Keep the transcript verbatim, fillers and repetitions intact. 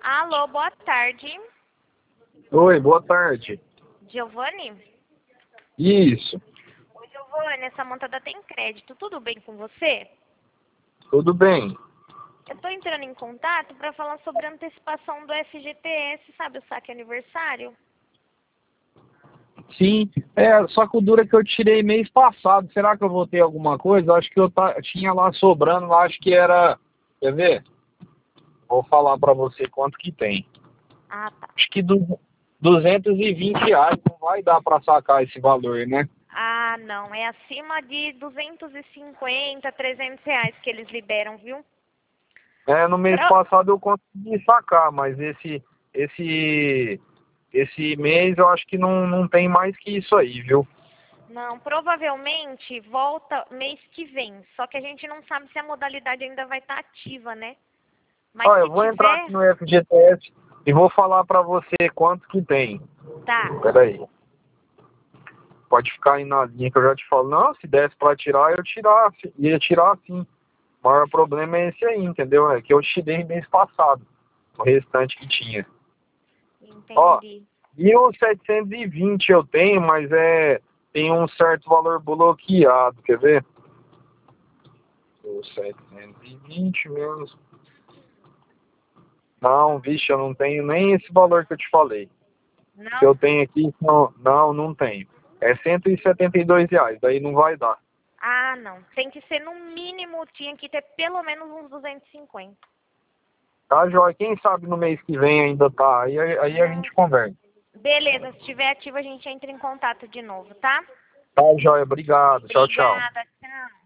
Alô, boa tarde. Oi, boa tarde. Giovanni? Isso, Oi, Giovanni, essa montada tem crédito. Tudo bem com você? tudo bem. Eu tô entrando em contato para falar sobre a antecipação do F G T S, sabe, o saque aniversário? Sim, é, só que o duro é que eu tirei mês passado. Será que eu vou ter alguma coisa? Acho que eu ta- tinha lá sobrando, lá, acho que era. Quer ver? Vou falar pra você quanto que tem. Ah, tá. Acho que du duzentos e vinte reais não vai dar pra sacar esse valor, né? Ah, não, é acima de duzentos e cinquenta, trezentos reais que eles liberam, viu? É, no mês Pro... passado eu consegui sacar, mas esse esse esse mês eu acho que não, não tem mais que isso aí, viu? Não, provavelmente volta mês que vem, só que a gente não sabe se a modalidade ainda vai estar ativa, né? Mas Olha, se eu vou entrar tiver, aqui no F G T S e vou falar pra você quanto que tem. tá. Peraí. Pode ficar aí na linha que eu já te falo. Não, se desse pra tirar, eu tirasse. Ia tirar sim. O maior problema é esse aí, entendeu? É que eu tirei mês passado. O restante que tinha. Ó, Entendi. mil setecentos e vinte eu tenho, mas é tem um certo valor bloqueado. Quer ver? mil setecentos e vinte menos. Não, vixe, eu não tenho nem esse valor que eu te falei. Que eu Não? tenho aqui, não, não, não tenho. É cento e setenta e dois reais, daí não vai dar. Ah, não. Tem que ser no mínimo, tinha que ter pelo menos uns duzentos e cinquenta. Tá, Joia? Quem sabe no mês que vem ainda tá. Aí, aí a Não. gente conversa. Beleza, se estiver ativo a gente entra em contato de novo, tá? Tá, Joia? Obrigado. Tchau, tchau. Obrigada, tchau.